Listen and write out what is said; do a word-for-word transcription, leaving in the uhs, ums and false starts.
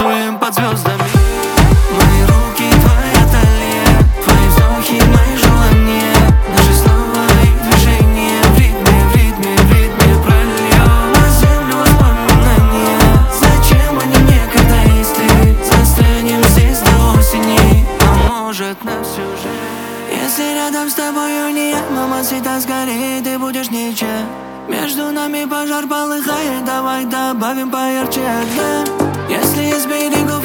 танцуем под звездами. Мои руки, твоя талия, твои вздохи, мои желания, наши слова и движения в ритме, в ритме, в ритме прольем на землю воспоминания. Зачем они мне, когда есть ты? Застанем здесь до осени, а может на всю жизнь. Если рядом с тобою не я, мамасита, скорее ты будешь ничем. Между нами пожар полыхает, давай добавим поярче огня. Если из берегов